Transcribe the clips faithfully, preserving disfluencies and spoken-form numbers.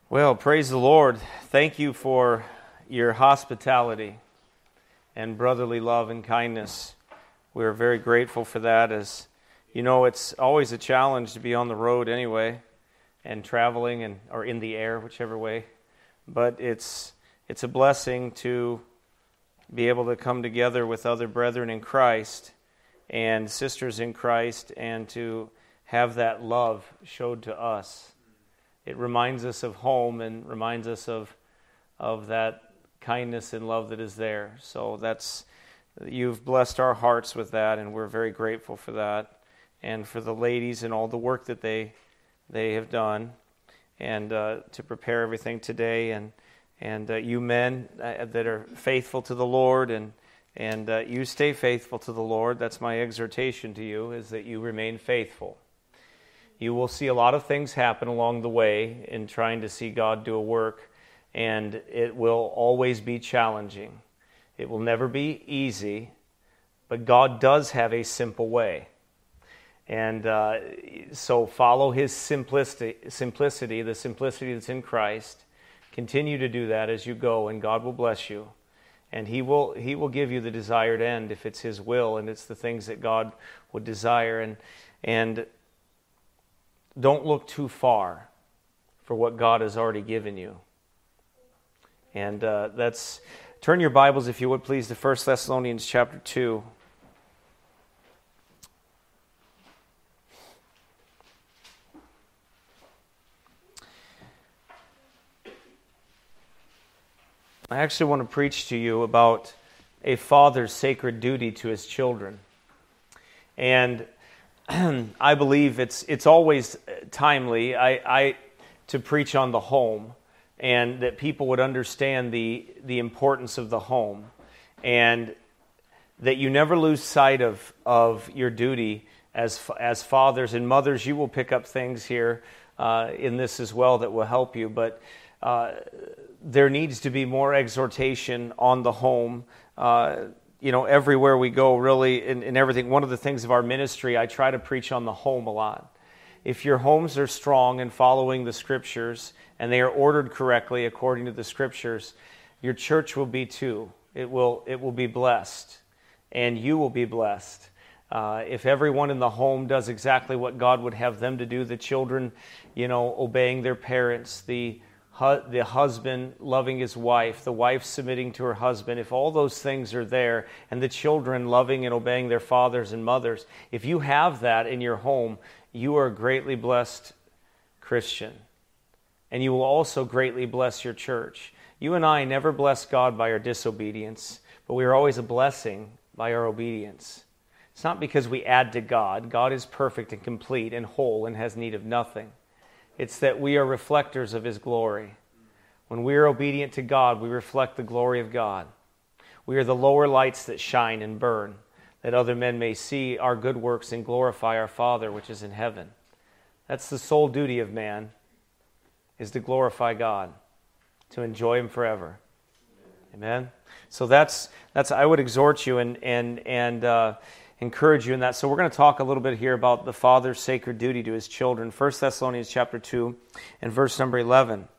Well, praise the Lord. Thank you for your hospitality and brotherly love and kindness. We're very grateful for that. As you know, it's always a challenge to be on the road anyway and traveling and or in the air, whichever way. But it's it's a blessing to be able to come together with other brethren in Christ and sisters in Christ and to have that love showed to us. It reminds us of home and reminds us of of that kindness and love that is there. So that's you've blessed our hearts with that, and we're very grateful for that, and for the ladies and all the work that they they have done, and uh, to prepare everything today, and and uh, you men uh, that are faithful to the Lord, and and uh, you stay faithful to the Lord. That's my exhortation to you: is that you remain faithful. You will see a lot of things happen along the way in trying to see God do a work, and it will always be challenging. It will never be easy, but God does have a simple way. And uh, so follow His simplicity, simplicity, the simplicity that's in Christ. Continue to do that as you go, and God will bless you. And He will He will give you the desired end if it's His will, and it's the things that God would desire. And and don't look too far for what God has already given you. And uh, that's, turn your Bibles, if you would please, to First Thessalonians chapter two. I actually want to preach to you about a father's sacred duty to his children. And I believe it's it's always timely I, I to preach on the home, and that people would understand the the importance of the home, and that you never lose sight of of your duty as as fathers and mothers. You will pick up things here uh, in this as well that will help you, but uh, there needs to be more exhortation on the home. Uh, You know, everywhere we go, really, in, in everything. One of the things of our ministry, I try to preach on the home a lot. If your homes are strong and following the Scriptures, and they are ordered correctly according to the Scriptures, your church will be too. It will it will be blessed, and you will be blessed. Uh, if everyone in the home does exactly what God would have them to do, the children, you know, obeying their parents, the the husband loving his wife, the wife submitting to her husband, if all those things are there, and the children loving and obeying their fathers and mothers, if you have that in your home, you are a greatly blessed Christian. And you will also greatly bless your church. You and I never bless God by our disobedience, but we are always a blessing by our obedience. It's not because we add to God. God is perfect and complete and whole and has need of nothing. It's that we are reflectors of His glory. When we are obedient to God, we reflect the glory of God. We are the lower lights that shine and burn, that other men may see our good works and glorify our Father which is in heaven. That's the sole duty of man, is to glorify God, to enjoy Him forever. Amen? So that's, that's I would exhort you and, and, and uh, encourage you in that. So we're going to talk a little bit here about the father's sacred duty to his children. First Thessalonians chapter two and verse number eleven.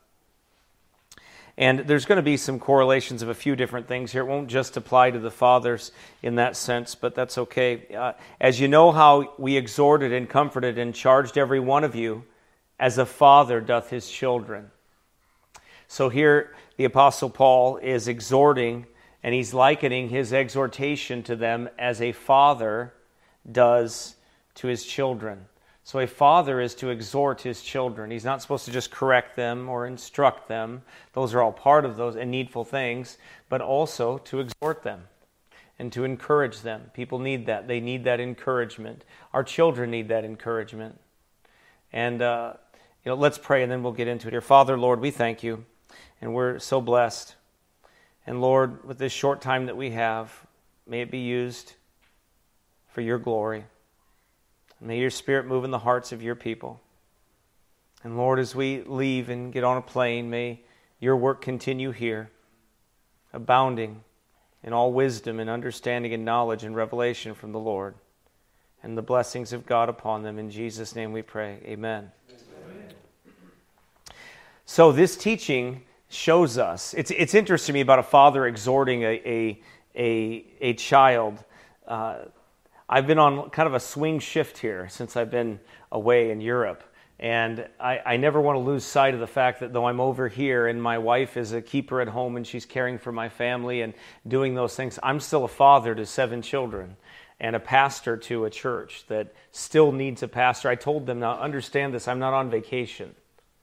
And there's going to be some correlations of a few different things here. It won't just apply to the fathers in that sense, but that's okay. Uh, as you know how we exhorted and comforted and charged every one of you as a father doth his children. So here the Apostle Paul is exhorting, and he's likening his exhortation to them as a father does to his children. So a father is to exhort his children. He's not supposed to just correct them or instruct them. Those are all part of those and needful things, but also to exhort them and to encourage them. People need that. They need that encouragement. Our children need that encouragement. And uh, you know, let's pray, and then we'll get into it here. Father, Lord, we thank you, and we're so blessed. And Lord, with this short time that we have, may it be used for your glory. May your Spirit move in the hearts of your people. And Lord, as we leave and get on a plane, may your work continue here, abounding in all wisdom and understanding and knowledge and revelation from the Lord, and the blessings of God upon them. In Jesus' name we pray. Amen. Amen. So this teaching shows us, it's it's interesting to me about a father exhorting a a a, a child. Uh, I've been on kind of a swing shift here since I've been away in Europe. And I, I never want to lose sight of the fact that though I'm over here and my wife is a keeper at home and she's caring for my family and doing those things, I'm still a father to seven children and a pastor to a church that still needs a pastor. I told them, now understand this, I'm not on vacation.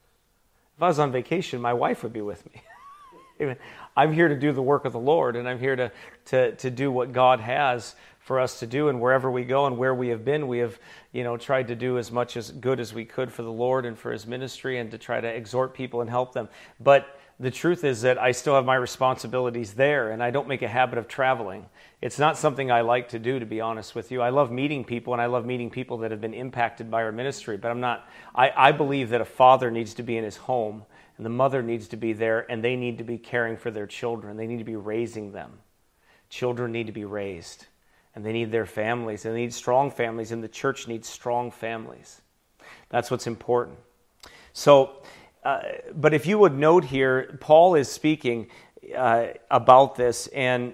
If I was on vacation, my wife would be with me. I'm here to do the work of the Lord, and I'm here to, to, to do what God has for us to do, and wherever we go and where we have been, we have, you know, tried to do as much as good as we could for the Lord and for His ministry, and to try to exhort people and help them. But the truth is that I still have my responsibilities there, and I don't make a habit of traveling. It's not something I like to do, to be honest with you. I love meeting people, and I love meeting people that have been impacted by our ministry, but I'm not, I, I believe that a father needs to be in his home, and the mother needs to be there, and they need to be caring for their children. They need to be raising them. Children need to be raised. And they need their families, and they need strong families, and the church needs strong families. That's what's important. So, uh, but if you would note here, Paul is speaking uh, about this, and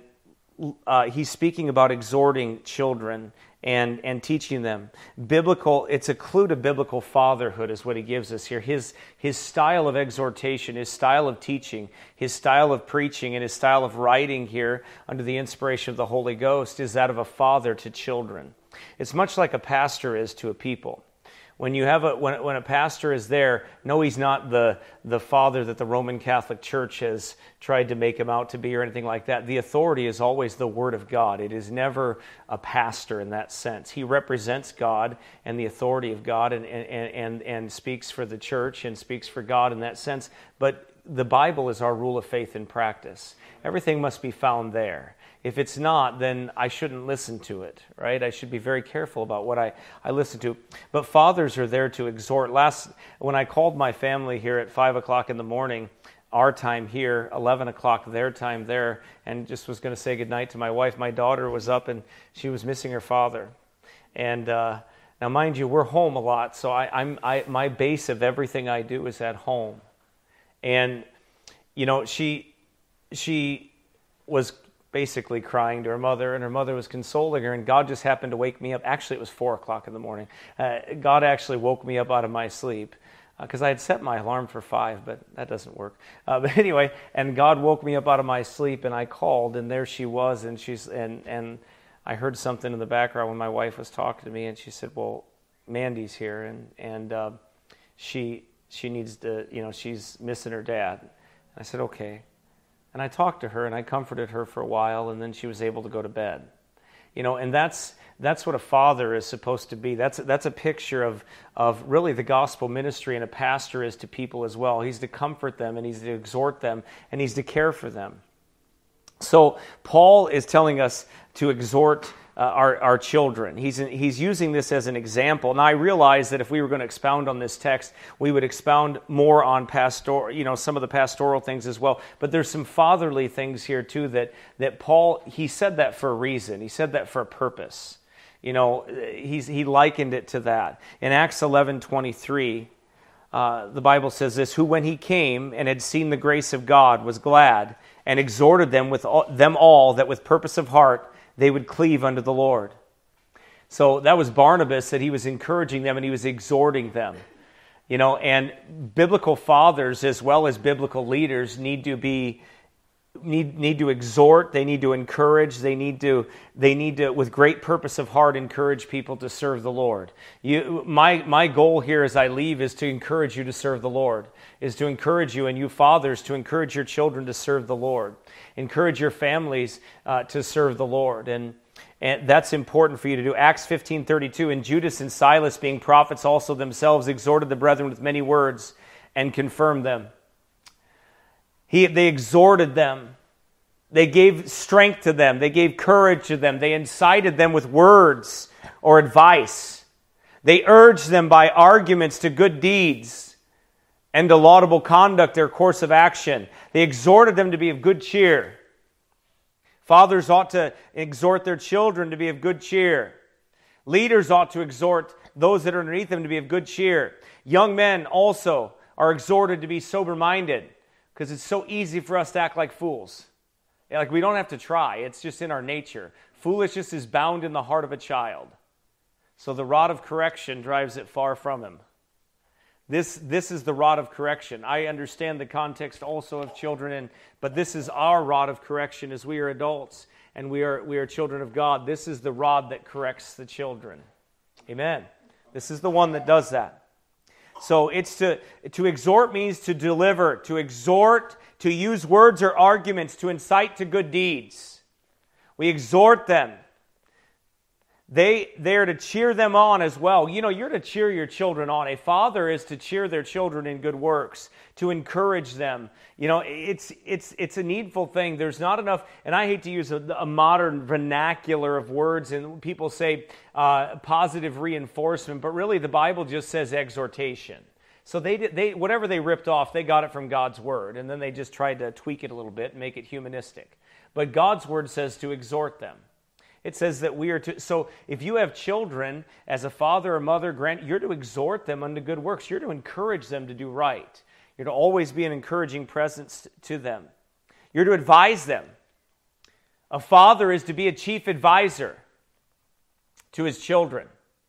uh, he's speaking about exhorting children and, and teaching them. Biblical, it's a clue to biblical fatherhood is what he gives us here. His, his style of exhortation, his style of teaching, his style of preaching, and his style of writing here under the inspiration of the Holy Ghost is that of a father to children. It's much like a pastor is to a people. When you have a when when a pastor is there, no, he's not the the father that the Roman Catholic Church has tried to make him out to be or anything like that. The authority is always the Word of God. It is never a pastor in that sense. He represents God and the authority of God, and and and, and speaks for the church and speaks for God in that sense. But the Bible is our rule of faith and practice. Everything must be found there. If it's not, then I shouldn't listen to it, right? I should be very careful about what I, I listen to. But fathers are there to exhort. Last, when I called my family here at five o'clock in the morning, our time here, eleven o'clock their time there, and just was going to say goodnight to my wife, my daughter was up and she was missing her father. And uh, now, mind you, we're home a lot, so I, I'm I, my base of everything I do is at home. And, you know, she she was basically crying to her mother, and her mother was consoling her, and God just happened to wake me up. Actually, it was four o'clock in the morning. Uh, God actually woke me up out of my sleep, because uh, I had set my alarm for five, but that doesn't work. Uh, but anyway, and God woke me up out of my sleep, and I called, and there she was, and she's and and I heard something in the background when my wife was talking to me, and she said, "Well, Mandy's here, and and uh, she she needs to, you know, she's missing her dad." And I said, "Okay." And I talked to her, and I comforted her for a while, and then she was able to go to bed. You know, and that's that's what a father is supposed to be. That's that's a picture of of really the gospel ministry, and a pastor is to people as well. He's to comfort them, and he's to exhort them, and he's to care for them. So Paul is telling us to exhort uh, our our children. He's he's using this as an example. Now I realize that if we were going to expound on this text, we would expound more on pastor, you know, some of the pastoral things as well. But there's some fatherly things here too that that Paul, he said that for a reason. He said that for a purpose. You know, he's he likened it to that. In Acts eleven twenty-three, uh, the Bible says this: "Who, when he came and had seen the grace of God, was glad and exhorted them with all, them all that with purpose of heart they would cleave unto the Lord." So that was Barnabas, that he was encouraging them and he was exhorting them. You know, and biblical fathers as well as biblical leaders need to be need need to exhort, they need to encourage, they need to they need to with great purpose of heart encourage people to serve the Lord. You my my goal here as I leave is to encourage you to serve the Lord. Is to encourage you, and you fathers, to encourage your children to serve the Lord. Encourage your families uh, to serve the Lord. And And that's important for you to do. Acts fifteen thirty-two, "And Judas and Silas, being prophets also themselves, exhorted the brethren with many words and confirmed them." He, they exhorted them. They gave strength to them. They gave courage to them. They incited them with words or advice. They urged them by arguments to good deeds and to laudable conduct, their course of action. They exhorted them to be of good cheer. Fathers ought to exhort their children to be of good cheer. Leaders ought to exhort those that are underneath them to be of good cheer. Young men also are exhorted to be sober-minded, because it's so easy for us to act like fools. Yeah, like we don't have to try. It's just in our nature. Foolishness is bound in the heart of a child. So the rod of correction drives it far from him. This, this is the rod of correction. I understand the context also of children, and, but this is our rod of correction as we are adults and we are, we are children of God. This is the rod that corrects the children. Amen. This is the one that does that. So it's to, to exhort means to deliver, to exhort, to use words or arguments, to incite to good deeds. We exhort them. They, they are to cheer them on as well. You know, you're to cheer your children on. A father is to cheer their children in good works, to encourage them. You know, it's it's it's a needful thing. There's not enough, and I hate to use a, a modern vernacular of words, and people say uh, positive reinforcement, but really the Bible just says exhortation. So they did, they whatever they ripped off, they got it from God's Word, and then they just tried to tweak it a little bit and make it humanistic. But God's Word says to exhort them. It says that we are to, so if you have children, as a father or mother, grand, you're to exhort them unto good works. You're to encourage them to do right. You're to always be an encouraging presence to them. You're to advise them. A father is to be a chief advisor to his children.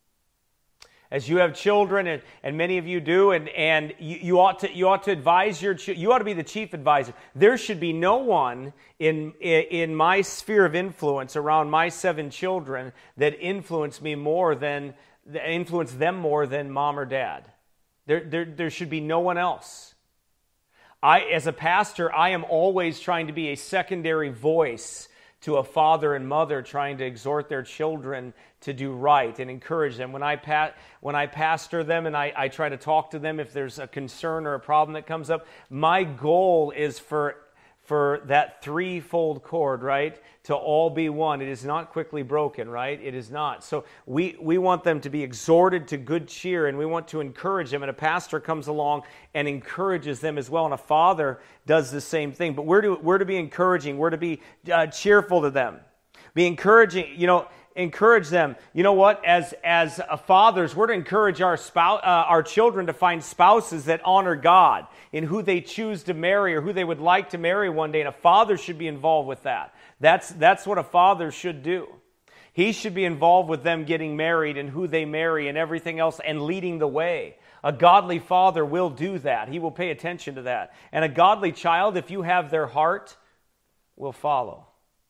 As you have children, and, and many of you do, and, and you, you ought to you ought to advise your children. You ought to be the chief advisor. There should be no one in, in my sphere of influence around my seven children that influence me more than that influence them more than mom or dad. There, there, there should be no one else. I, as a pastor, I am always trying to be a secondary voice to a father and mother trying to exhort their children to do right and encourage them. When I pa- when I pastor them and I, I try to talk to them if there's a concern or a problem that comes up, my goal is for for that threefold cord, right, to all be one. It is not quickly broken, right? It is not. So we, we want them to be exhorted to good cheer, and we want to encourage them, and a pastor comes along and encourages them as well, and a father does the same thing. But we're to, we're to be encouraging. We're to be uh, cheerful to them. Be encouraging, you know, encourage them. You know what? As as uh, fathers, we're to encourage our spouse, uh, our children to find spouses that honor God in who they choose to marry or who they would like to marry one day. And a father should be involved with that. That's that's what a father should do. He should be involved with them getting married and who they marry and everything else and leading the way. A godly father will do that. He will pay attention to that. And a godly child, if you have their heart, will follow.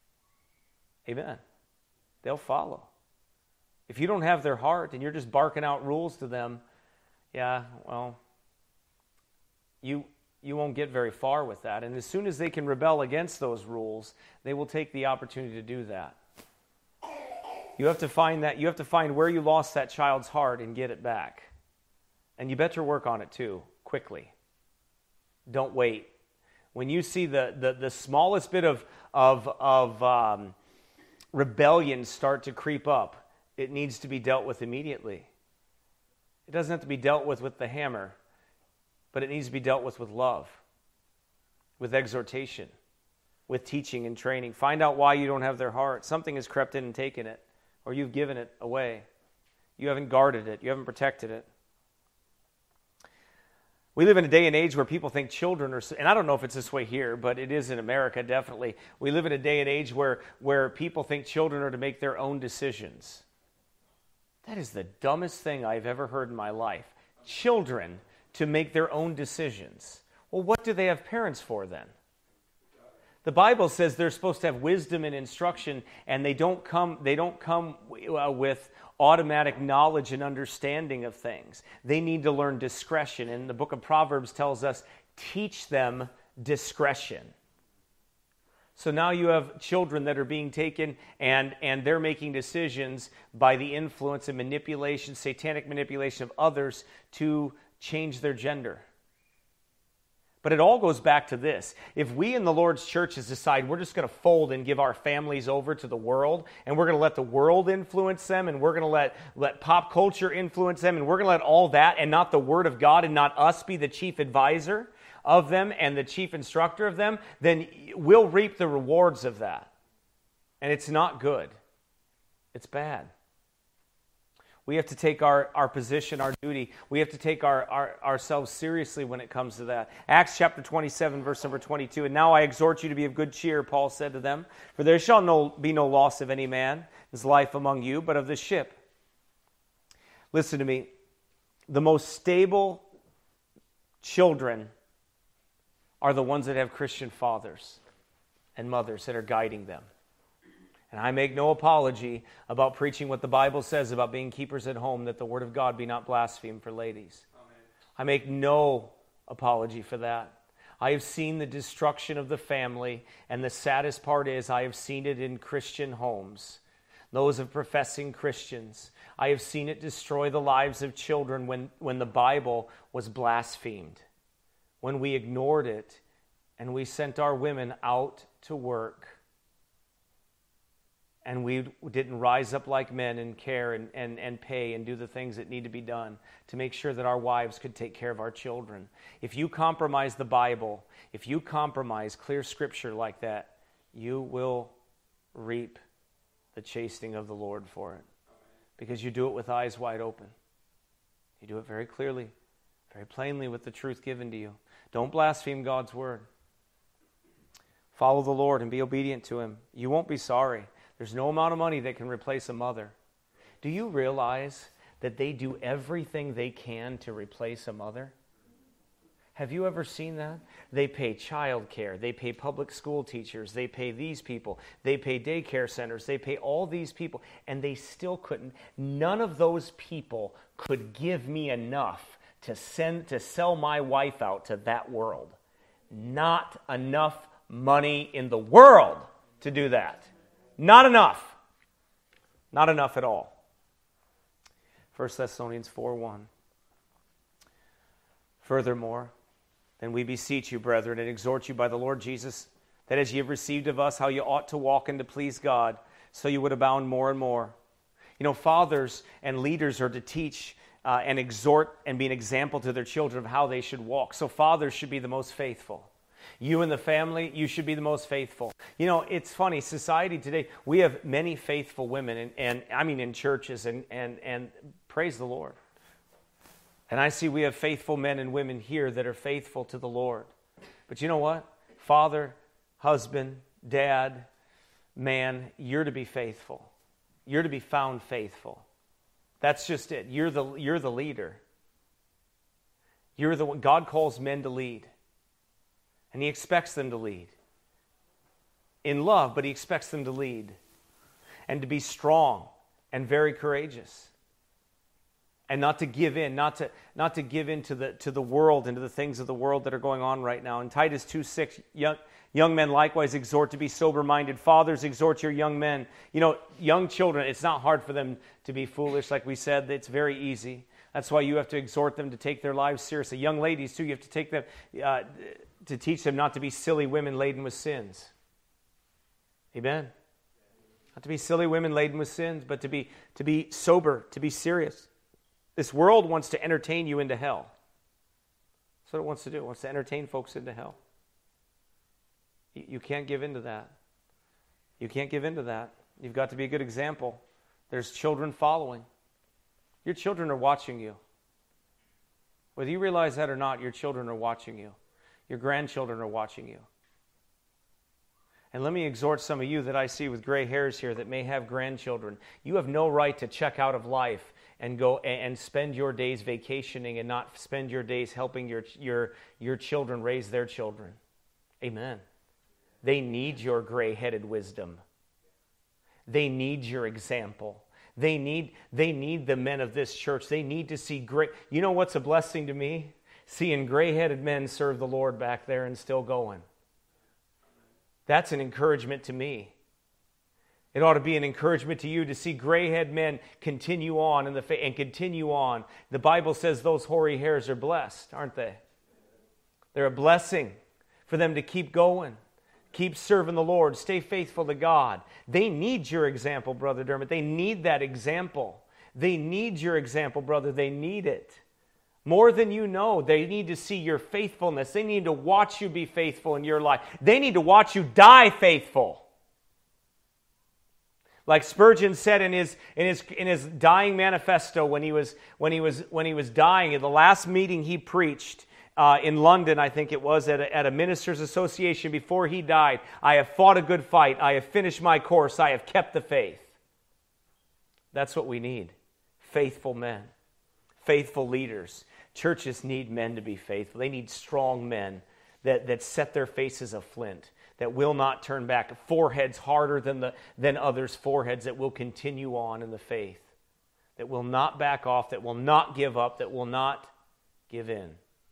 Amen. They'll follow. If you don't have their heart and you're just barking out rules to them, yeah, well, you you won't get very far with that. And as soon as they can rebel against those rules, they will take the opportunity to do that. You have to find that. You have to find where you lost that child's heart and get it back. And you better work on it too, quickly. Don't wait. When you see the the, the smallest bit of of of um, rebellion start to creep up, it needs to be dealt with immediately. It doesn't have to be dealt with with the hammer, but it needs to be dealt with with love, with exhortation, with teaching and training. Find out why you don't have their heart. Something has crept in and taken it, or you've given it away. You haven't guarded it. You haven't protected it. We live in a day and age where people think children are, and I don't know if it's this way here, but it is in America, definitely. We live in a day and age where, where people think children are to make their own decisions. That is the dumbest thing I've ever heard in my life. Children to make their own decisions. Well, what do they have parents for then? The Bible says they're supposed to have wisdom and instruction, and they don't come, they don't come uh, with automatic knowledge and understanding of things. They need to learn discretion. And the book of Proverbs tells us, teach them discretion. So now you have children that are being taken and, and they're making decisions by the influence and manipulation, satanic manipulation of others to change their gender. But it all goes back to this. If we in the Lord's churches decide we're just going to fold and give our families over to the world, and we're going to let the world influence them, and we're going to let, let pop culture influence them, and we're going to let all that and not the Word of God and not us be the chief advisor of them and the chief instructor of them, then we'll reap the rewards of that. And it's not good. It's bad. We have to take our, our position, our duty. We have to take our, our ourselves seriously when it comes to that. Acts chapter twenty-seven, verse number twenty-two. And now I exhort you to be of good cheer, Paul said to them, for there shall no, be no loss of any man, his life among you, but of the ship. Listen to me. The most stable children are the ones that have Christian fathers and mothers that are guiding them. And I make no apology about preaching what the Bible says about being keepers at home, that the word of God be not blasphemed for ladies. Amen. I make no apology for that. I have seen the destruction of the family, and the saddest part is I have seen it in Christian homes, those of professing Christians. I have seen it destroy the lives of children when, when the Bible was blasphemed, when we ignored it, and we sent our women out to work. And we didn't rise up like men and care and, and, and pay and do the things that need to be done to make sure that our wives could take care of our children. If you compromise the Bible, if you compromise clear Scripture like that, you will reap the chastening of the Lord for it. Because you do it with eyes wide open. You do it very clearly, very plainly with the truth given to you. Don't blaspheme God's word. Follow the Lord and be obedient to Him. You won't be sorry. There's no amount of money that can replace a mother. Do you realize that they do everything they can to replace a mother? Have you ever seen that? They pay child care. They pay public school teachers. They pay these people. They pay daycare centers. They pay all these people. And they still couldn't. None of those people could give me enough to send to sell my wife out to that world. Not enough money in the world to do that. Not enough. Not enough at all. First Thessalonians four one. Furthermore, then we beseech you, brethren, and exhort you by the Lord Jesus, that as ye have received of us how you ought to walk and to please God, so you would abound more and more. You know, fathers and leaders are to teach uh, and exhort and be an example to their children of how they should walk. So fathers should be the most faithful. You and the family, you should be the most faithful. You know, it's funny, society today, we have many faithful women, and, and I mean in churches, and, and, and praise the Lord. And I see we have faithful men and women here that are faithful to the Lord. But you know what? Father, husband, dad, man, you're to be faithful. You're to be found faithful. That's just it. You're the, you're the leader. You're the one. God calls men to lead. And He expects them to lead. In love, but He expects them to lead. And to be strong and very courageous. And not to give in, not to not to give in to the to the world and to the things of the world that are going on right now. In Titus two six, young, young men likewise exhort to be sober-minded. Fathers, exhort your young men. You know, young children, it's not hard for them to be foolish, like we said. It's very easy. That's why you have to exhort them to take their lives seriously. Young ladies, too, you have to take them... Uh, to teach them not to be silly women laden with sins. Amen? Not to be silly women laden with sins, but to be to be sober, to be serious. This world wants to entertain you into hell. That's what it wants to do. It wants to entertain folks into hell. You, you can't give in to that. You can't give in to that. You've got to be a good example. There's children following. Your children are watching you. Whether you realize that or not, your children are watching you. Your grandchildren are watching you. And let me exhort some of you that I see with gray hairs here that may have grandchildren. You have no right to check out of life and go and spend your days vacationing and not spend your days helping your, your, your children raise their children. Amen. They need your gray-headed wisdom. They need your example. They need, they need the men of this church. They need to see great... You know what's a blessing to me? Seeing gray-headed men serve the Lord back there and still going. That's an encouragement to me. It ought to be an encouragement to you to see gray-headed men continue on in the faith and continue on. The Bible says those hoary hairs are blessed, aren't they? They're a blessing for them to keep going, keep serving the Lord, stay faithful to God. They need your example, Brother Dermot. They need that example. They need your example, brother. They need it. More than you know, they need to see your faithfulness. They need to watch you be faithful in your life. They need to watch you die faithful. Like Spurgeon said in his in his in his dying manifesto when he was when he was when he was dying, at the last meeting he preached uh, in London, I think it was at a, at a ministers' association before he died. I have fought a good fight. I have finished my course. I have kept the faith. That's what we need. Faithful men, faithful leaders. Churches need men to be faithful. They need strong men that that set their faces of flint, that will not turn back, foreheads harder than the than others' foreheads, that will continue on in the faith, that will not back off, that will not give up, that will not give in.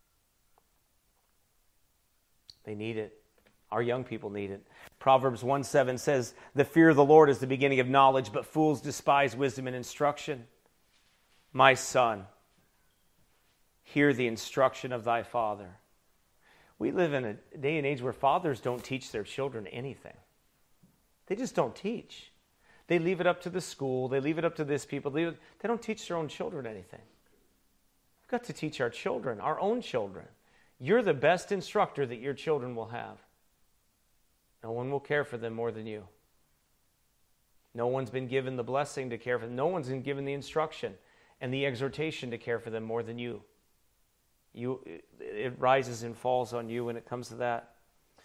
They need it. Our young people need it. Proverbs one seven says, "The fear of the Lord is the beginning of knowledge, but fools despise wisdom and instruction." My son, hear the instruction of thy father. We live in a day and age where fathers don't teach their children anything. They just don't teach. They leave it up to the school. They leave it up to this people. They, they don't teach their own children anything. We've got to teach our children, our own children. You're the best instructor that your children will have. No one will care for them more than you. No one's been given the blessing to care for them. No one's been given the instruction and the exhortation to care for them more than you. You, it rises and falls on you when it comes to that.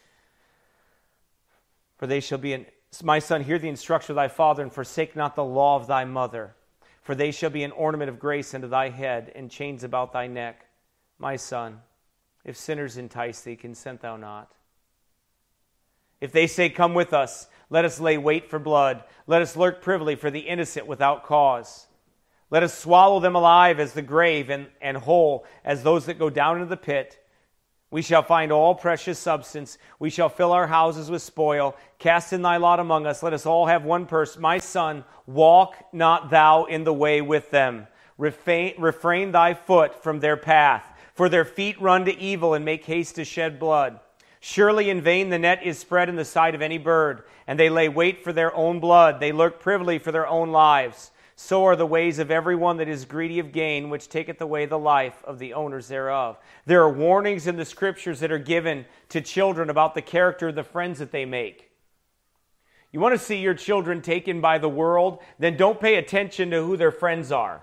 For they shall be, an, my son, hear the instruction of thy father, and forsake not the law of thy mother. For they shall be an ornament of grace unto thy head, and chains about thy neck. My son, if sinners entice thee, consent thou not. If they say, come with us, let us lay wait for blood. Let us lurk privily for the innocent without cause. Let us swallow them alive as the grave, and, and whole as those that go down into the pit. We shall find all precious substance. We shall fill our houses with spoil. Cast in thy lot among us. Let us all have one purse. My son, walk not thou in the way with them. Refrain, refrain thy foot from their path. For their feet run to evil and make haste to shed blood. Surely in vain the net is spread in the sight of any bird, and they lay wait for their own blood. They lurk privily for their own lives. So are the ways of every one that is greedy of gain, which taketh away the life of the owners thereof. There are warnings in the Scriptures that are given to children about the character of the friends that they make. You want to see your children taken by the world? Then don't pay attention to who their friends are.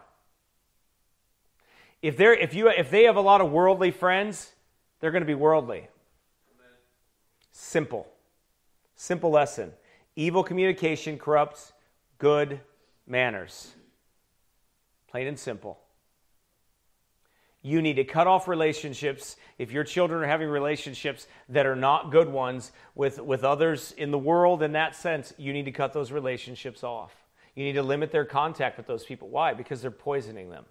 If they're if you if they have a lot of worldly friends, they're going to be worldly. Amen. Simple. Simple lesson. Evil communication corrupts good manners. Plain and simple. You need to cut off relationships. If your children are having relationships that are not good ones with, with others in the world, in that sense, you need to cut those relationships off. You need to limit their contact with those people. Why? Because they're poisoning them.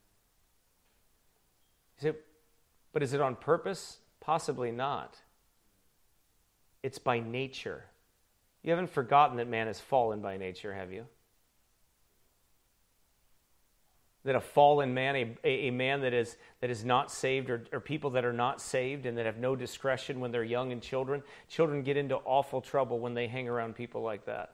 Is it, but is it on purpose? Possibly not. It's by nature. You haven't forgotten that man is fallen by nature, have you? That a fallen man, a, a man that is that is not saved, or, or people that are not saved and that have no discretion when they're young and children, children get into awful trouble when they hang around people like that.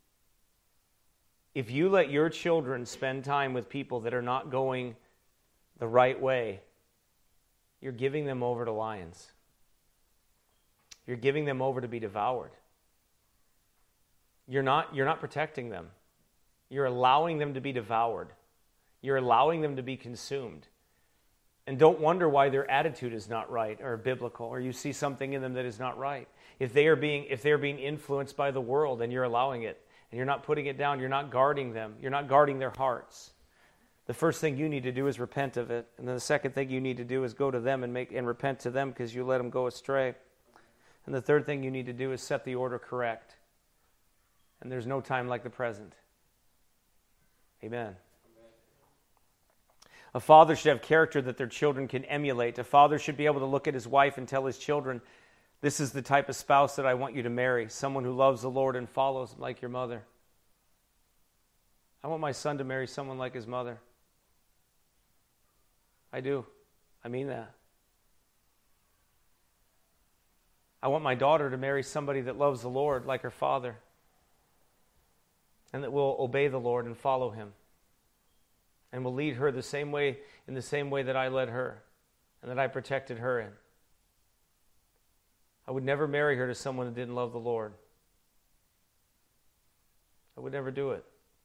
If you let your children spend time with people that are not going the right way, you're giving them over to lions. You're giving them over to be devoured. You're not, you're not protecting them. You're allowing them to be devoured. You're allowing them to be consumed. And don't wonder why their attitude is not right or biblical, or you see something in them that is not right. If they are being, if they're being influenced by the world and you're allowing it, and you're not putting it down, you're not guarding them, you're not guarding their hearts. The first thing you need to do is repent of it. And then the second thing you need to do is go to them and make and repent to them because you let them go astray. And the third thing you need to do is set the order correct. And there's no time like the present. Amen. A father should have character that their children can emulate. A father should be able to look at his wife and tell his children, this is the type of spouse that I want you to marry, someone who loves the Lord and follows like your mother. I want my son to marry someone like his mother. I do. I mean that. I want my daughter to marry somebody that loves the Lord like her father, and that will obey the Lord and follow him, and will lead her the same way, in the same way that I led her and that I protected her in. I would never marry her to someone that didn't love the Lord. I would never do it.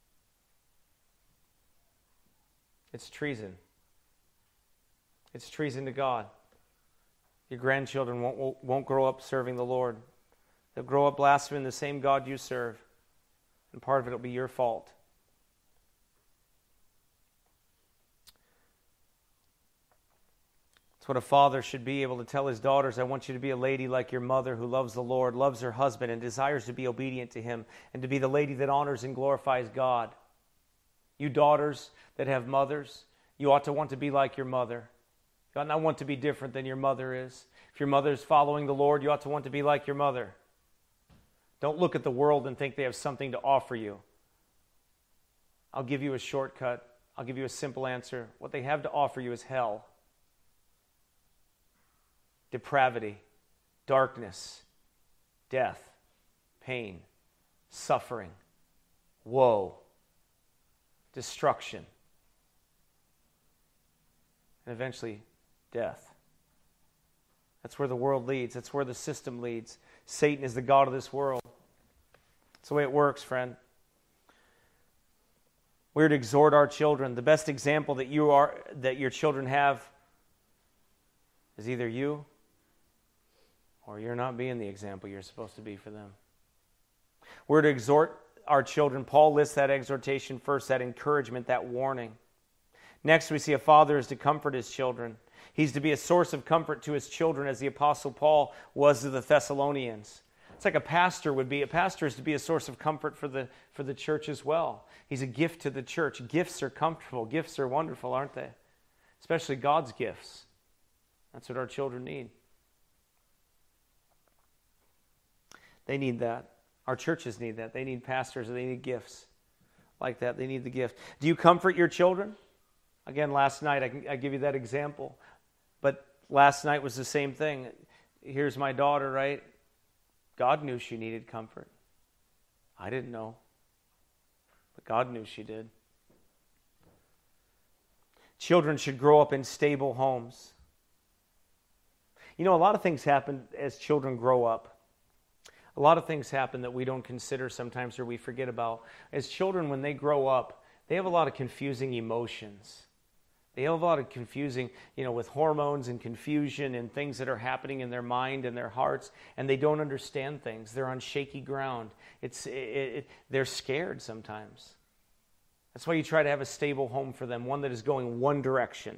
It's treason. It's treason to God. Your grandchildren won't, won't grow up serving the Lord. They'll grow up blaspheming the same God you serve. And part of it will be your fault. It's what a father should be able to tell his daughters. I want you to be a lady like your mother who loves the Lord, loves her husband, and desires to be obedient to him, and to be the lady that honors and glorifies God. You daughters that have mothers, you ought to want to be like your mother. You ought not want to be different than your mother is. If your mother is following the Lord, you ought to want to be like your mother. Don't look at the world and think they have something to offer you. I'll give you a shortcut. I'll give you a simple answer. What they have to offer you is hell. Depravity, darkness, death, pain, suffering, woe, destruction, and eventually death. That's where the world leads. That's where the system leads. Satan is the god of this world. That's the way it works, friend. We're to exhort our children. The best example that you are, that your children have is either you or you're not being the example you're supposed to be for them. We're to exhort our children. Paul lists that exhortation first, that encouragement, that warning. Next, we see a father is to comfort his children. He's to be a source of comfort to his children, as the Apostle Paul was to the Thessalonians. It's like a pastor would be. A pastor is to be a source of comfort for the, for the church as well. He's a gift to the church. Gifts are comfortable. Gifts are wonderful, aren't they? Especially God's gifts. That's what our children need. They need that. Our churches need that. They need pastors. They need gifts like that. They need the gift. Do you comfort your children? Again, last night, I, can, I give you that example. But last night was the same thing. Here's my daughter, right? God knew she needed comfort. I didn't know. But God knew she did. Children should grow up in stable homes. You know, a lot of things happen as children grow up. A lot of things happen that we don't consider sometimes or we forget about. As children, when they grow up, they have a lot of confusing emotions. They have a lot of confusing, you know, with hormones and confusion and things that are happening in their mind and their hearts, and they don't understand things. They're on shaky ground. It's, it, it, they're scared sometimes. That's why you try to have a stable home for them, one that is going one direction.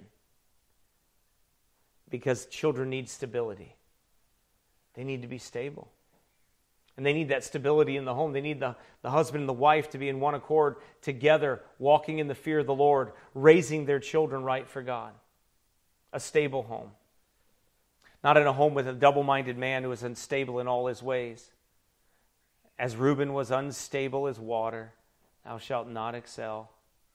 Because children need stability. They need to be stable. And they need that stability in the home. They need the, the husband and the wife to be in one accord together, walking in the fear of the Lord, raising their children right for God. A stable home. Not in a home with a double-minded man who is unstable in all his ways. As Reuben was unstable as water, thou shalt not excel.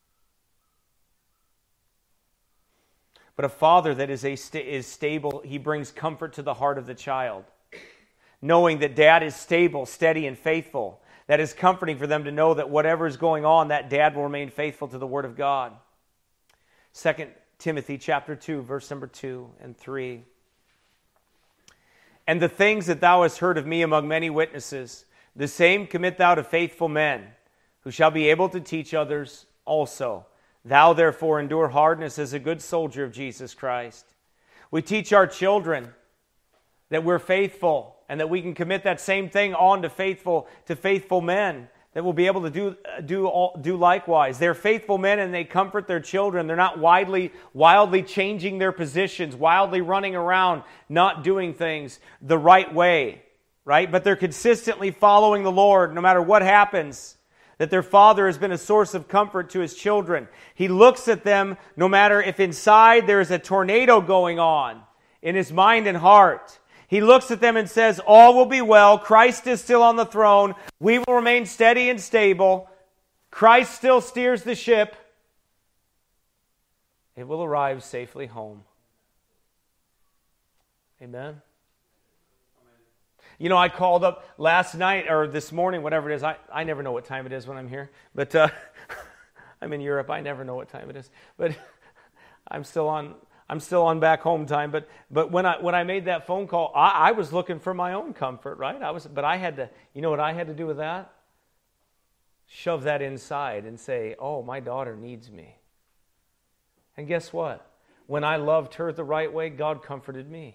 But a father that is, a st- is stable, he brings comfort to the heart of the child. Knowing that dad is stable, steady, and faithful. That is comforting for them to know that whatever is going on, that dad will remain faithful to the Word of God. Second Timothy chapter two, verse number two and three. And the things that thou hast heard of me among many witnesses, the same commit thou to faithful men, who shall be able to teach others also. Thou therefore endure hardness as a good soldier of Jesus Christ. We teach our children that we're faithful, and that we can commit that same thing on to faithful to faithful men that will be able to do do all, do likewise. They're faithful men, and they comfort their children. They're not widely wildly changing their positions, wildly running around, not doing things the right way, right? But they're consistently following the Lord, no matter what happens. That their father has been a source of comfort to his children. He looks at them, no matter if inside there is a tornado going on in his mind and heart. He looks at them and says, all will be well. Christ is still on the throne. We will remain steady and stable. Christ still steers the ship. It will arrive safely home. Amen. You know, I called up last night or this morning, whatever it is. I, I never know what time it is when I'm here. But uh, I'm in Europe. I never know what time it is. But I'm still on... I'm still on back home time, but but when I when I made that phone call, I, I was looking for my own comfort, right? I was, but I had to, you know what I had to do with that? shove that inside and say, oh, my daughter needs me. And guess what? When I loved her the right way, God comforted me.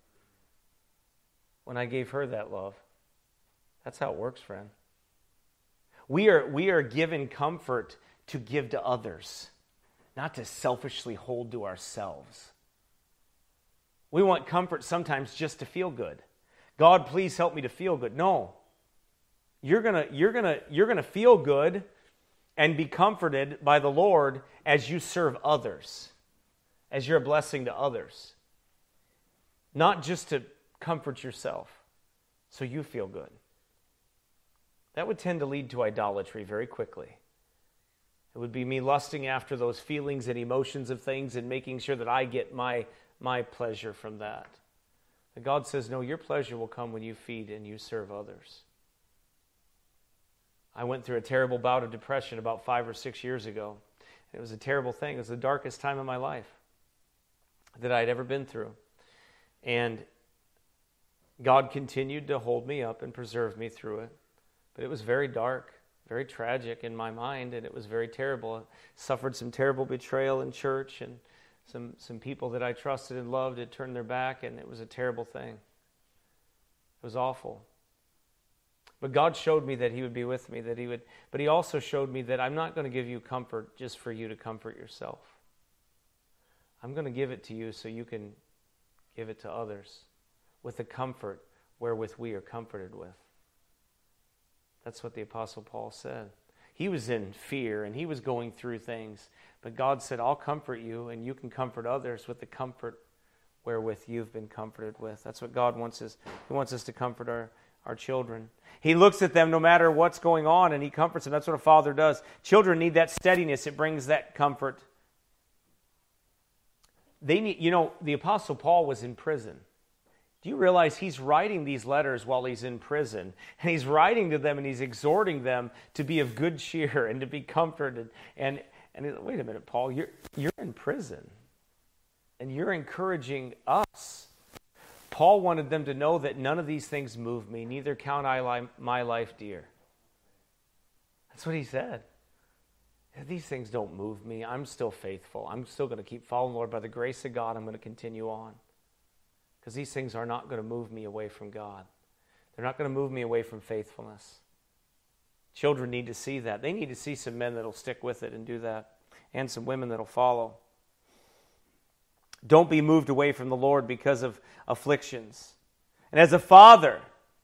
When I gave her that love. That's how it works, friend. We are, we are given comfort to give to others, not to selfishly hold to ourselves. We want comfort sometimes just to feel good. God, please help me to feel good. No. You're gonna, you're gonna, you're gonna feel good and be comforted by the Lord as you serve others, as you're a blessing to others. Not just to comfort yourself so you feel good. That would tend to lead to idolatry very quickly. It would be me lusting after those feelings and emotions of things and making sure that I get my, my pleasure from that. But God says, no, your pleasure will come when you feed and you serve others. I went through a terrible bout of depression about five or six years ago. It was a terrible thing. It was the darkest time of my life that I'd ever been through. And God continued to hold me up and preserve me through it. But it was very dark, very tragic in my mind, and it was very terrible. I suffered some terrible betrayal in church, and some, some people that I trusted and loved had turned their back, and it was a terrible thing. It was awful. But God showed me that He would be with me, that He would, but He also showed me that I'm not going to give you comfort just for you to comfort yourself. I'm going to give it to you so you can give it to others with the comfort wherewith we are comforted with. That's what the Apostle Paul said. He was in fear and he was going through things. But God said, I'll comfort you and you can comfort others with the comfort wherewith you've been comforted with. That's what God wants us. He wants us to comfort our, our children. He looks at them no matter what's going on and He comforts them. That's what a father does. Children need that steadiness. It brings that comfort. They need, you know, the Apostle Paul was in prison. Do you realize he's writing these letters while he's in prison? And he's writing to them and he's exhorting them to be of good cheer and to be comforted. And, and wait a minute, Paul, you're, you're in prison. And you're encouraging us. Paul wanted them to know that none of these things move me, neither count I li- my life dear. That's what he said. These things don't move me. I'm still faithful. I'm still going to keep following the Lord. By the grace of God, I'm going to continue on. Because these things are not going to move me away from God. They're not going to move me away from faithfulness. Children need to see that. They need to see some men that will stick with it and do that, and some women that will follow. Don't be moved away from the Lord because of afflictions. And as a father,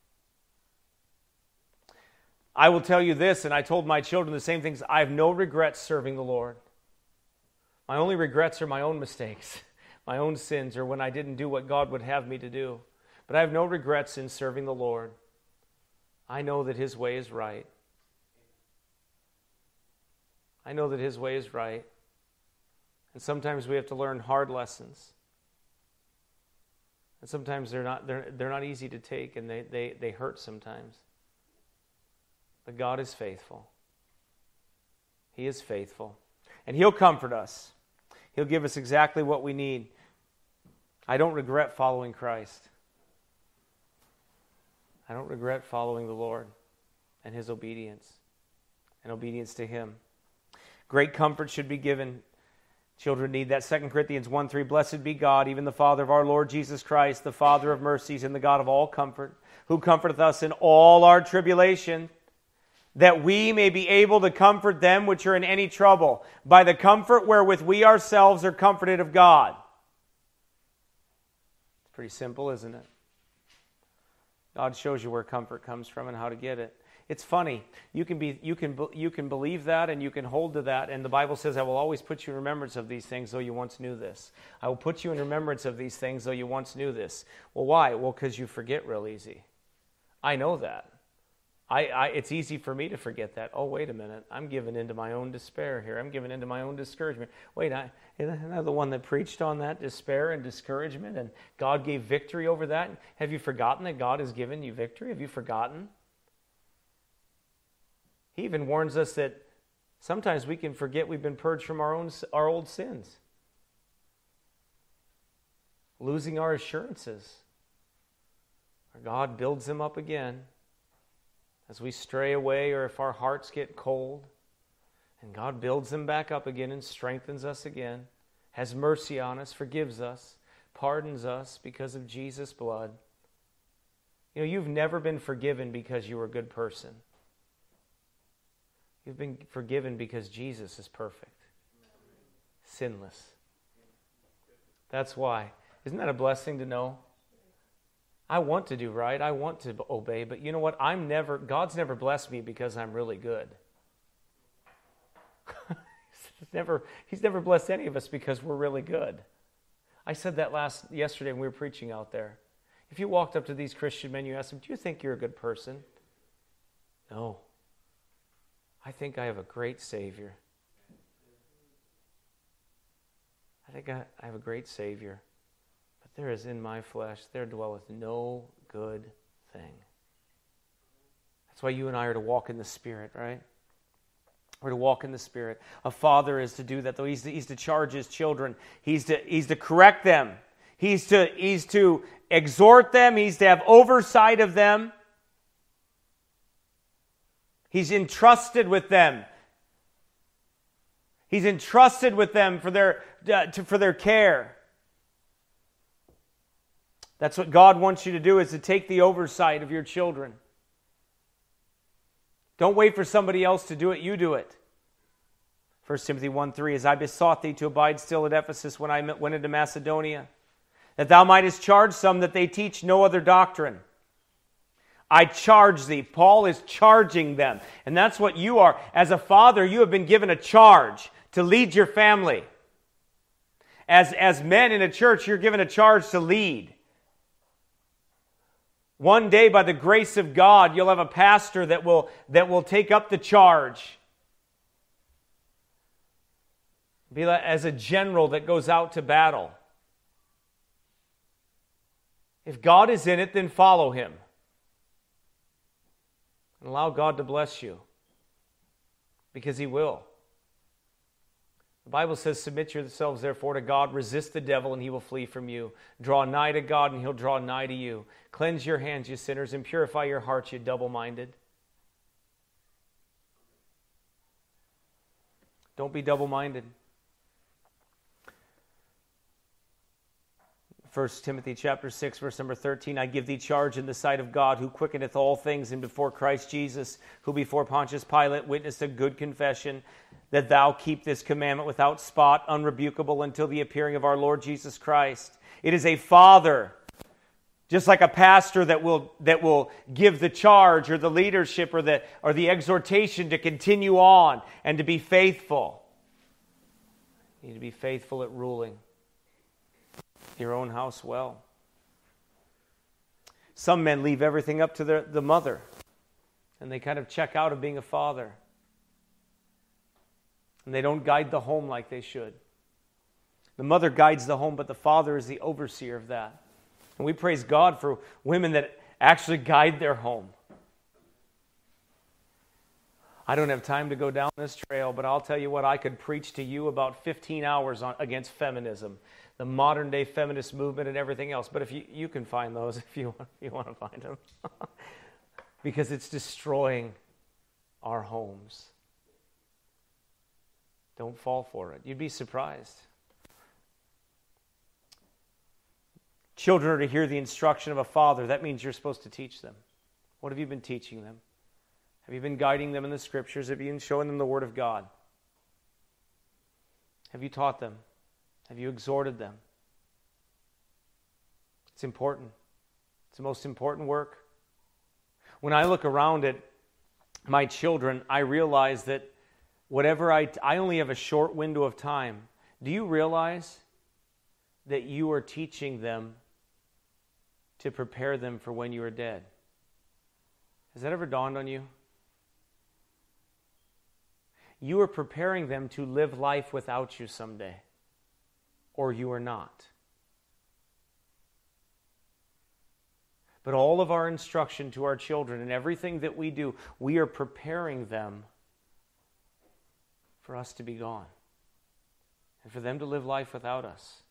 I will tell you this, and I told my children the same things. I have no regrets serving the Lord. My only regrets are my own mistakes. My own sins, or when I didn't do what God would have me to do. But I have no regrets in serving the Lord. I know that His way is right. I know that His way is right. And sometimes we have to learn hard lessons. And sometimes they're not, they're, they're not easy to take, and they, they, they hurt sometimes. But God is faithful. He is faithful. And He'll comfort us. He'll give us exactly what we need. I don't regret following Christ. I don't regret following the Lord and His obedience and obedience to Him. Great comfort should be given. Children need that. Second Corinthians one three, blessed be God, even the Father of our Lord Jesus Christ, the Father of mercies and the God of all comfort, who comforteth us in all our tribulation, that we may be able to comfort them which are in any trouble, by the comfort wherewith we ourselves are comforted of God. It's pretty simple, isn't it? God shows you where comfort comes from and how to get it. It's funny. You can be, you can, you can believe that and you can hold to that. And the Bible says, I will always put you in remembrance of these things, though you once knew this. I will put you in remembrance of these things, though you once knew this. Well, why? Well, because you forget real easy. I know that. I, I, it's easy for me to forget that. Oh, wait a minute. I'm giving into my own despair here. I'm giving into my own discouragement. Wait, I, isn't I the one that preached on that despair and discouragement, and God gave victory over that? Have you forgotten that God has given you victory? Have you forgotten? He even warns us that sometimes we can forget we've been purged from our own our old sins. Losing our assurances. God builds them up again. as we stray away or if our hearts get cold, and God builds them back up again and strengthens us again, has mercy on us, forgives us, pardons us because of Jesus' blood. You know, you've never been forgiven because you were a good person. You've been forgiven because Jesus is perfect, sinless. That's why. Isn't that a blessing to know? I want to do right. I want to obey. But you know what? I'm never, God's never blessed me because I'm really good. he's, never, he's never blessed any of us because we're really good. I said that last yesterday when we were preaching out there. If you walked up to these Christian men, you asked them, do you think you're a good person? No. I think I have a great Savior. I think I, I have a great Savior. But there is in my flesh, there dwelleth no good thing. That's why you and I are to walk in the Spirit, right? We're to walk in the Spirit. A father is to do that, though. He's to, he's to charge his children. He's to, he's to correct them. He's to, he's to exhort them. He's to have oversight of them. He's entrusted with them. He's entrusted with them for their, uh, to, for their care. That's what God wants you to do, is to take the oversight of your children. Don't wait for somebody else to do it. You do it. First Timothy one three, as I besought thee to abide still at Ephesus when I went into Macedonia, that thou mightest charge some that they teach no other doctrine. I charge thee. Paul is charging them. And that's what you are. As a father, you have been given a charge to lead your family. As, as men in a church, you're given a charge to lead. One day, by the grace of God, you'll have a pastor that will, that will take up the charge. Be like, as a general that goes out to battle. If God is in it, then follow Him. And allow God to bless you. Because He will. The Bible says, submit yourselves therefore to God, resist the devil, and he will flee from you. Draw nigh to God, and He'll draw nigh to you. Cleanse your hands, you sinners, and purify your hearts, you double-minded. Don't be double-minded. First Timothy chapter six, verse number thirteen, I give thee charge in the sight of God, who quickeneth all things, and before Christ Jesus, who before Pontius Pilate witnessed a good confession, that thou keep this commandment without spot, unrebukable, until the appearing of our Lord Jesus Christ. It is a father, just like a pastor, that will that will give the charge or the leadership or the or the exhortation to continue on and to be faithful. You need to be faithful at ruling your own house well. Some men leave everything up to their, the mother, and they kind of check out of being a father. And they don't guide the home like they should. The mother guides the home, but the father is the overseer of that. And we praise God for women that actually guide their home. I don't have time to go down this trail, but I'll tell you what, I could preach to you about fifteen hours on, against feminism, the modern day feminist movement and everything else. But if you, you can find those if you, if you want to find them. Because it's destroying our homes. Don't fall for it. You'd be surprised. Children are to hear the instruction of a father. That means you're supposed to teach them. What have you been teaching them? Have you been guiding them in the Scriptures? Have you been showing them the Word of God? Have you taught them? Have you exhorted them? It's important. It's the most important work. When I look around at my children, I realize that whatever I... I only have a short window of time. Do you realize that you are teaching them to prepare them for when you are dead? Has that ever dawned on you? You are preparing them to live life without you someday. Or you are not. But all of our instruction to our children and everything that we do, we are preparing them for us to be gone. And for them to live life without us.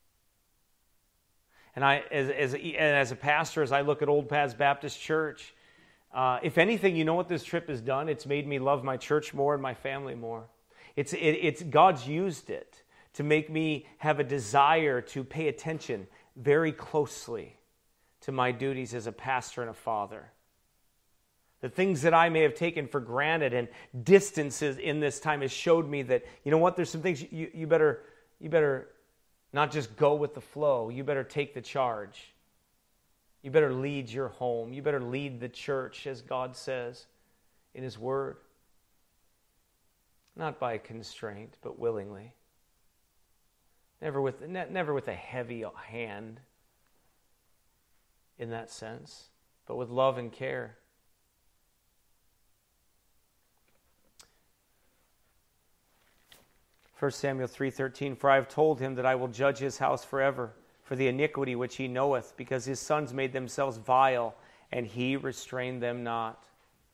And I, as, as, as a pastor, as I look at Old Paths Baptist Church, Uh, if anything, you know what this trip has done? It's made me love my church more and my family more. It's, it, it's God's used it to make me have a desire to pay attention very closely to my duties as a pastor and a father. The things that I may have taken for granted and distances in this time has showed me that, you know what, there's some things you, you better you better not just go with the flow. You better take the charge. You better lead your home. You better lead the church, as God says in His Word. Not by constraint, but willingly. Never with, never with a heavy hand in that sense, but with love and care. First Samuel three thirteen, for I have told him that I will judge his house forever for the iniquity which he knoweth, because his sons made themselves vile, and he restrained them not.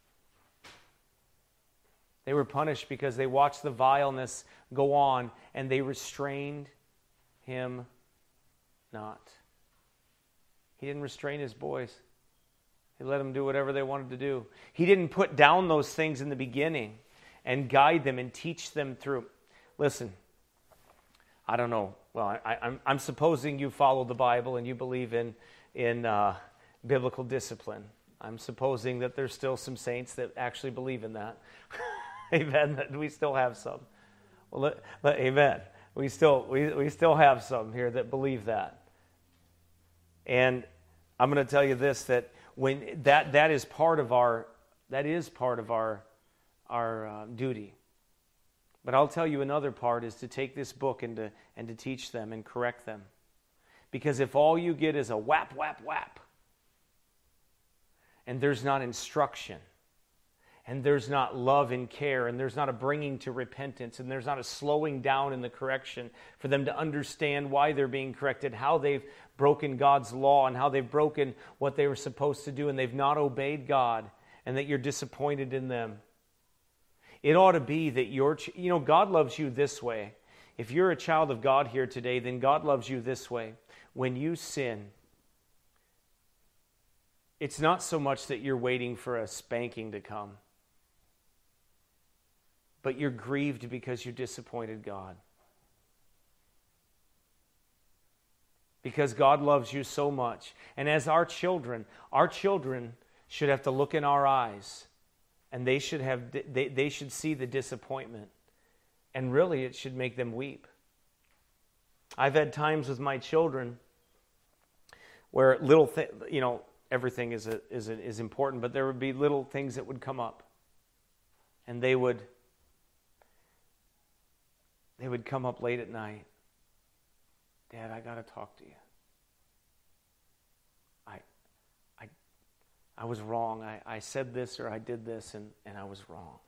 They were punished because they watched the vileness go on, and they restrained him not. He didn't restrain his boys. He let them do whatever they wanted to do. He didn't put down those things in the beginning and guide them and teach them through. Listen, I don't know. Well, I, I'm, I'm supposing you follow the Bible and you believe in, in uh, biblical discipline. I'm supposing that there's still some saints that actually believe in that. Amen. That we still have some. Well, let, let, amen. We still we, we still have some here that believe that. And I'm going to tell you this, that when that that is part of our that is part of our our uh, duty. But I'll tell you another part is to take this book and to and to teach them and correct them. Because if all you get is a whap whap whap, and there's not instruction, and there's not love and care, and there's not a bringing to repentance, and there's not a slowing down in the correction for them to understand why they're being corrected, how they've broken God's law, and how they've broken what they were supposed to do, and they've not obeyed God, and that you're disappointed in them. It ought to be that you're, you know, God loves you this way. If you're a child of God here today, then God loves you this way. When you sin, it's not so much that you're waiting for a spanking to come, but you're grieved because you disappointed God. Because God loves you so much. And as our children, our children should have to look in our eyes, and they should have they, they should see the disappointment. And really it should make them weep. I've had times with my children where little th- you know, everything is a, is a, is important, but there would be little things that would come up. And they would They would come up late at night. Dad, I got to talk to you. I I, I was wrong. I, I said this or I did this and, and I was wrong.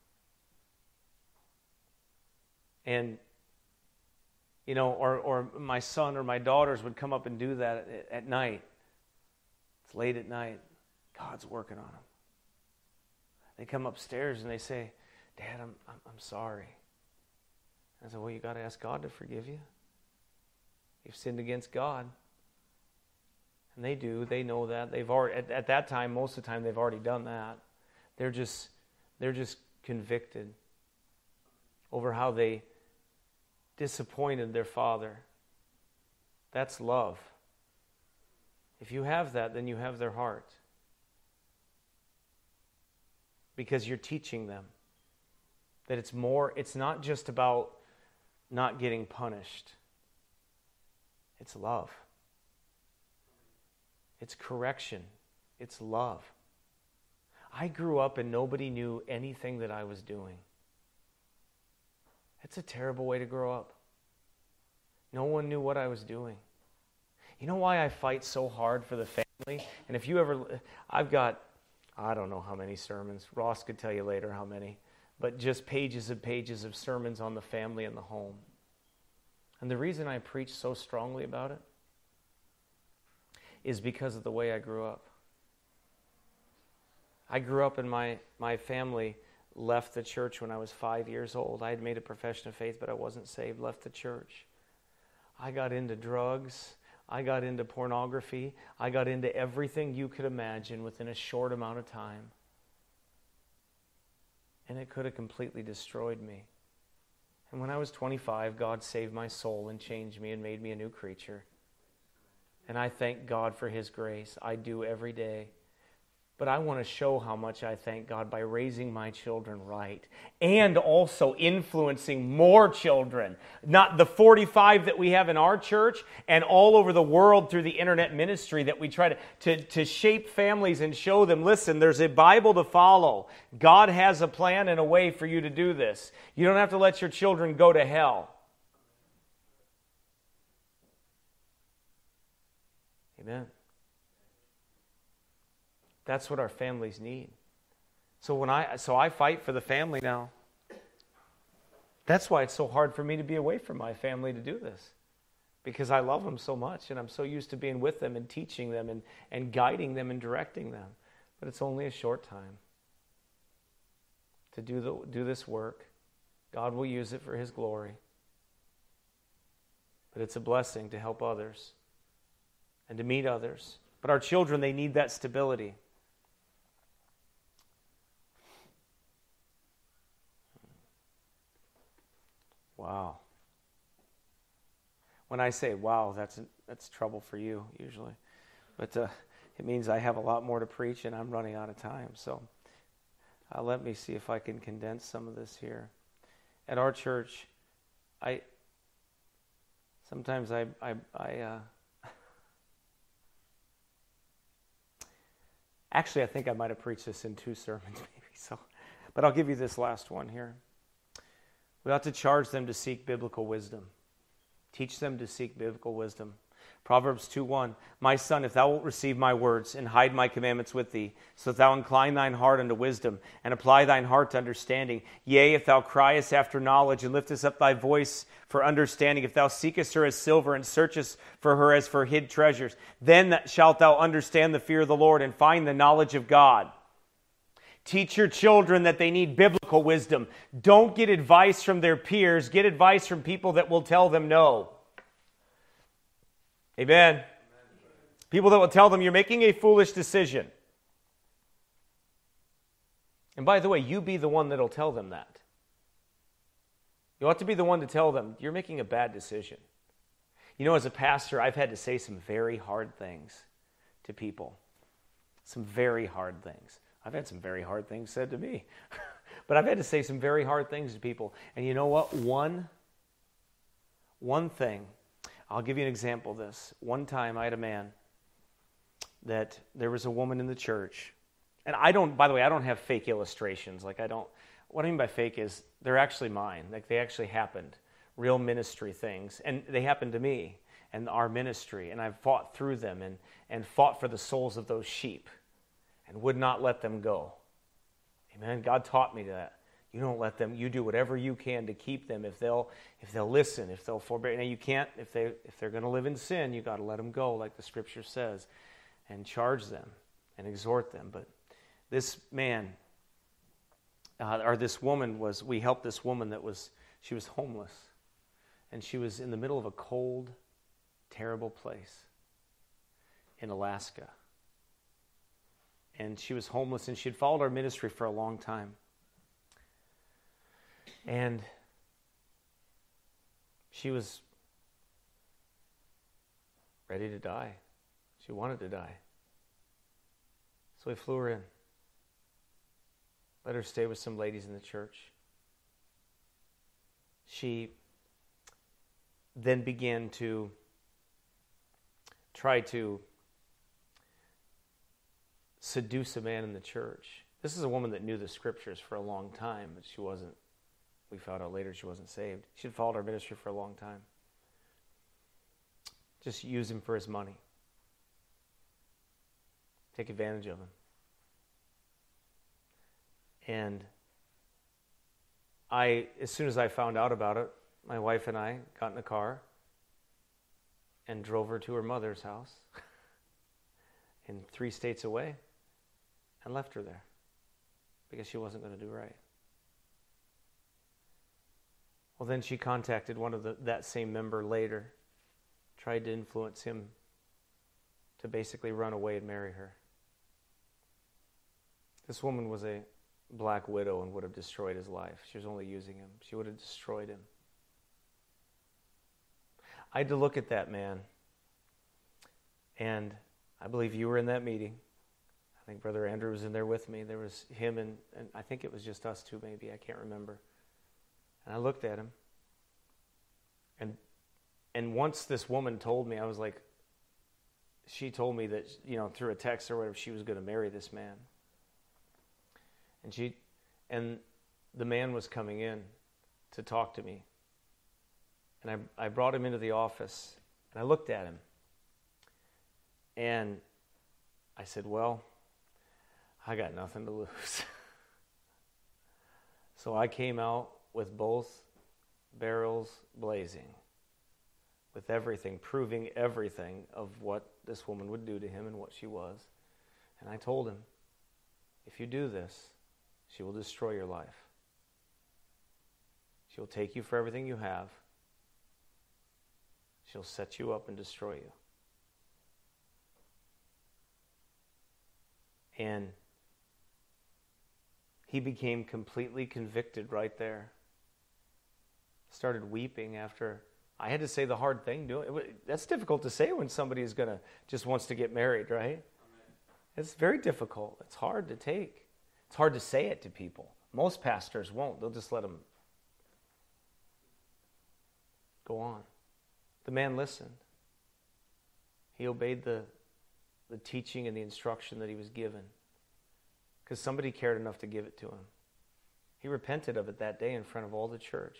And, you know, or, or my son or my daughters would come up and do that at, at night. It's late at night. God's working on them. They come upstairs and they say, Dad, I'm I'm, I'm sorry. I said, well, you got to ask God to forgive you. You've sinned against God. And they do. They know that. They've already, at, at that time, most of the time, they've already done that. They're just, they're just convicted over how they disappointed their father. That's love. If you have that, then you have their heart. Because you're teaching them that it's more, it's not just about not getting punished. It's love. It's correction. It's love. I grew up and nobody knew anything that I was doing. It's a terrible way to grow up. No one knew what I was doing. You know why I fight so hard for the family? And if you ever, I've got, I don't know how many sermons. Ross could tell you later how many. But just pages and pages of sermons on the family and the home. And the reason I preach so strongly about it is because of the way I grew up. I grew up and my, my family left the church when I was five years old. I had made a profession of faith, but I wasn't saved, left the church. I got into drugs. I got into pornography. I got into everything you could imagine within a short amount of time. And it could have completely destroyed me. And when I was twenty-five, God saved my soul and changed me and made me a new creature. And I thank God for His grace. I do every day. But I want to show how much I thank God by raising my children right and also influencing more children. Not the forty-five that we have in our church and all over the world through the internet ministry that we try to, to, to shape families and show them, listen, there's a Bible to follow. God has a plan and a way for you to do this. You don't have to let your children go to hell. Amen. That's what our families need. So when I so I fight for the family now. That's why it's so hard for me to be away from my family to do this. Because I love them so much and I'm so used to being with them and teaching them and, and guiding them and directing them. But it's only a short time to do the do this work. God will use it for His glory. But it's a blessing to help others and to meet others. But our children, they need that stability. Wow. When I say wow, that's that's trouble for you usually. But uh, it means I have a lot more to preach and I'm running out of time. So uh, let me see if I can condense some of this here. At our church, I sometimes I I, I uh, actually I think I might have preached this in two sermons maybe. So, but I'll give you this last one here. We ought to charge them to seek biblical wisdom. Teach them to seek biblical wisdom. Proverbs two one, my son, if thou wilt receive my words and hide my commandments with thee, so that thou incline thine heart unto wisdom and apply thine heart to understanding. Yea, if thou criest after knowledge and liftest up thy voice for understanding, if thou seekest her as silver and searchest for her as for hid treasures, then shalt thou understand the fear of the Lord and find the knowledge of God. Teach your children that they need biblical wisdom. Don't get advice from their peers. Get advice from people that will tell them no. Amen. Amen. People that will tell them you're making a foolish decision. And by the way, you be the one that'll tell them that. You ought to be the one to tell them you're making a bad decision. You know, as a pastor, I've had to say some very hard things to people. Some very hard things. I've had some very hard things said to me. But I've had to say some very hard things to people. And you know what? One, one thing, I'll give you an example of this. One time I had a man that there was a woman in the church. And I don't, by the way, I don't have fake illustrations. Like I don't, what I mean by fake is they're actually mine. Like they actually happened. Real ministry things. And they happened to me and our ministry. And I've fought through them and, and fought for the souls of those sheep. And would not let them go. Amen. God taught me that. You don't let them. You do whatever you can to keep them. If they'll, if they'll listen, if they'll forbear. Now you can't. If they, if they're going to live in sin, you got to let them go, like the Scripture says, and charge them and exhort them. But this man, uh, or this woman was. We helped this woman that was. She was homeless, and she was in the middle of a cold, terrible place in Alaska. And she was homeless, and she had followed our ministry for a long time. And she was ready to die. She wanted to die. So we flew her in. Let her stay with some ladies in the church. She then began to try to seduce a man in the church. This is a woman that knew the Scriptures for a long time, but she wasn't, we found out later she wasn't saved. She had followed our ministry for a long time. Just use him for his money. Take advantage of him. And I, as soon as I found out about it, my wife and I got in a car and drove her to her mother's house in three states away. And left her there because she wasn't going to do right. Well, then she contacted one of the, that same member later tried to influence him to basically run away and marry her. This woman was a black widow and would have destroyed his life. She was only using him. She would have destroyed him. I had to look at that man, and I believe you were in that meeting. I think Brother Andrew was in there with me. There was him and, and I think it was just us two maybe. I can't remember. And I looked at him, and and once this woman told me, I was like, she told me that, you know, through a text or whatever, she was going to marry this man. And she, and the man was coming in to talk to me. And I, I brought him into the office, and I looked at him. And I said, well, I got nothing to lose. So I came out with both barrels blazing, with everything, proving everything of what this woman would do to him and what she was. And I told him, if you do this, she will destroy your life. She'll take you for everything you have. She'll set you up and destroy you. And he became completely convicted right there. Started weeping after I had to say the hard thing. That's difficult to say when somebody is gonna just wants to get married, right? It's very difficult. It's hard to take. It's hard to say it to people. Most pastors won't. They'll just let them go on. The man listened. He obeyed the, the teaching and the instruction that he was given because somebody cared enough to give it to him. He repented of it that day in front of all the church.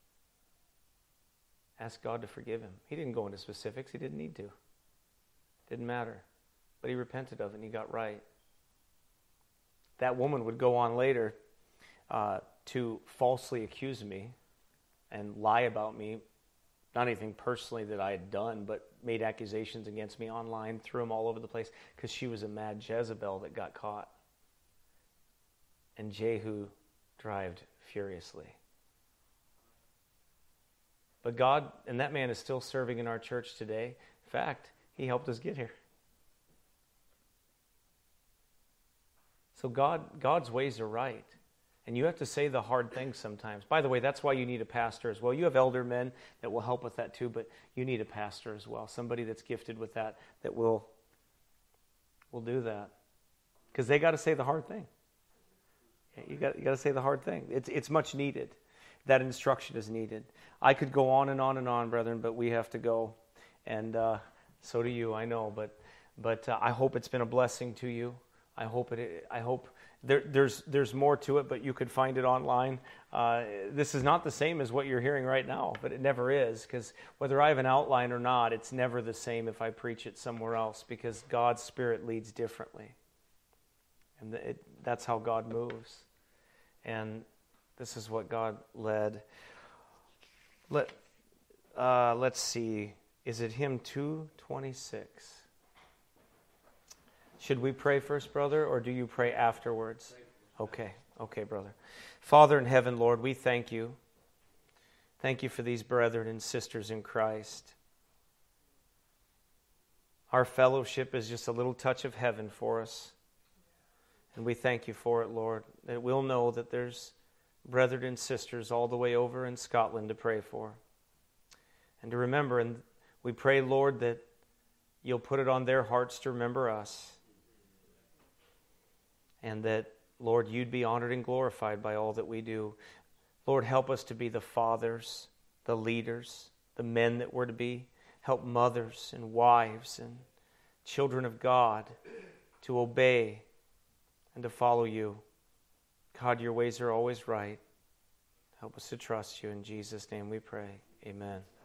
Asked God to forgive him. He didn't go into specifics. He didn't need to. Didn't matter. But he repented of it and he got right. That woman would go on later uh, to falsely accuse me and lie about me. Not anything personally that I had done, but made accusations against me online, threw them all over the place because she was a mad Jezebel that got caught. And Jehu drived furiously. But God, and that man is still serving in our church today. In fact, he helped us get here. So God, God's ways are right. And you have to say the hard things sometimes. By the way, that's why you need a pastor as well. You have elder men that will help with that too, but you need a pastor as well. Somebody that's gifted with that, that will, will do that. Because they got to say the hard thing. You got, you got to say the hard thing. It's, it's much needed. That instruction is needed. I could go on and on and on, brethren, but we have to go. And uh, so do you, I know. But, but uh, I hope it's been a blessing to you. I hope it. I hope there, there's there's more to it, but you could find it online. Uh, this is not the same as what you're hearing right now, but it never is, because whether I have an outline or not, it's never the same if I preach it somewhere else, because God's Spirit leads differently, and it, that's how God moves. And this is what God led. Let uh, let's see. Is it hymn two twenty-six? Should we pray first, brother, or do you pray afterwards? Okay, okay, brother. Father in heaven, Lord, we thank you. Thank you for these brethren and sisters in Christ. Our fellowship is just a little touch of heaven for us. And we thank you for it, Lord, that we'll know that there's brethren and sisters all the way over in Scotland to pray for. And to remember, and we pray, Lord, that you'll put it on their hearts to remember us. And that, Lord, you'd be honored and glorified by all that we do. Lord, help us to be the fathers, the leaders, the men that we're to be. Help mothers and wives and children of God to obey and to follow you. God, your ways are always right. Help us to trust you. In Jesus' name we pray. Amen.